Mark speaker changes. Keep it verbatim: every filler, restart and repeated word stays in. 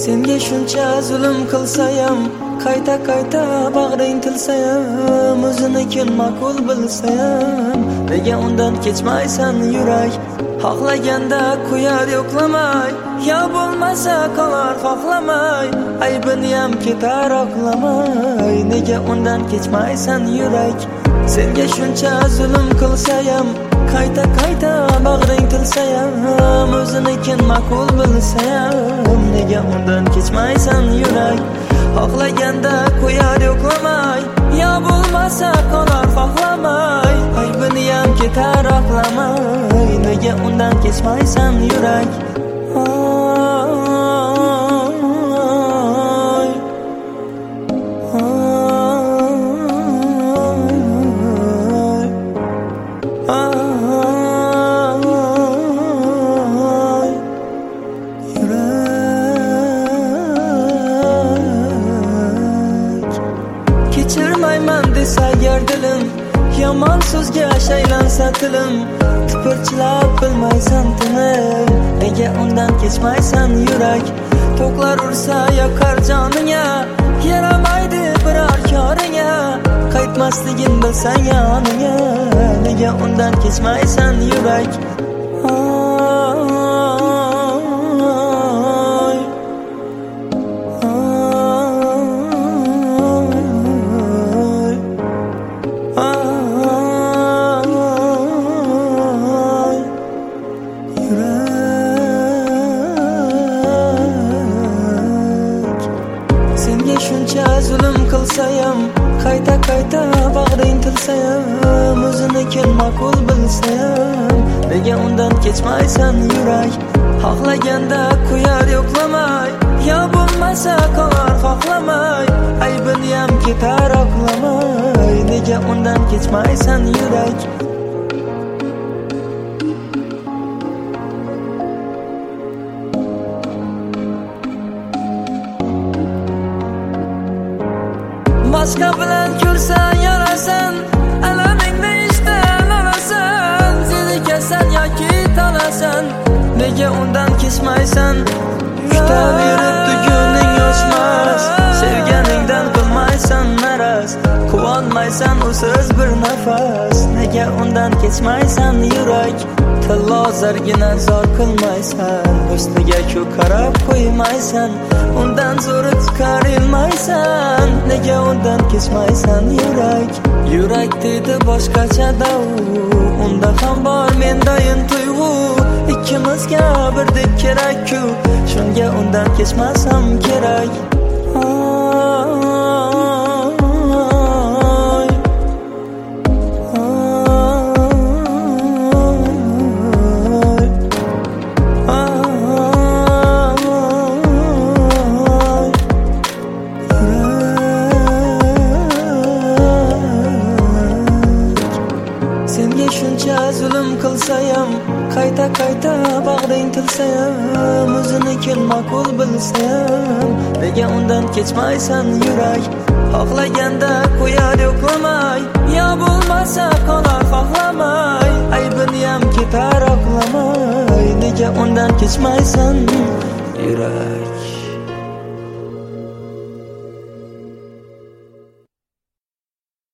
Speaker 1: Senga shuncha zulm qilsayam, qayta qayta bag'ring tilsayam, o'zinikin ma'qul bilsayam, nega undan kechmaysan yurak? Xohlaganda qo'yar yo'qlamay, yo bo'lmasa qolar xohlamay, aybiniyam ketar oqlamay, nega undan kechmaysan yurak? Senga shuncha zulm qilsayam, qayta qayta bag'ring tilsayam, o'zinikin ma'qul bilsayam, nega undan kechmaysan yurak? Xohlaganda qo'yar yo'qlamay, yo bo'lmasa qolar xohlamay, aybiniyam ketar oqlamay, nega undan kechmaysan yurak? Kechirmayman desa agar dilim, yomon so'zga shaylansa tilim, tipirchilab bilmaysan tinim, nega undan kechmaysan yurak? To'qlar ursa yoqar joningga, yaramaydi biror koringa, qaytmasligin bilsan yoniga, nega undan kechmaysan yurak? Senga shuncha zulm qilsayam, qayta qayta bag'ring tilsayam, o'zinikin ma'qul bilsayam, nega undan kechmaysan yurak? Xohlaganda qo'yar yo'qlamay, yo bo'lmasa qolar xohlamay, aybiniyam ketar oqlamay, nega undan kechmaysan yurak? Boshqa bilan ko'rsan yorasan, alamingni ishdan olasan, zerikasan yoki talasan, nega undan kechmaysan? Kutaveribdi ko'ngling yoshmas, sevganingdan qilmaysan maraz, quvonmaysan usiz bir nafas, nega undan kechmaysan yurak? Tillo zargina zor qilmaysan, ustiga ku qarab qo'ymaysan, undan zo'ri chiqar ilmaysan, nega undan kechmaysan yurak? Yurak dedi boshqachada u, unda ham bor mendayin tuyg'u, ikkimizga birdek kerak-ku, shunga undan kechmasam kerak. Senga shuncha zulm qilsayam, qayta qayta bag'ring tilsayam, o'zinikin ma'qul bilsayam, nega undan kechmaysan yurak? Xohlaganda qo'yar yo'qlamay, yo bo'lmasa qolar xohlamay, aybiniyam ketar oqlamay, nega undan kechmaysan yurak?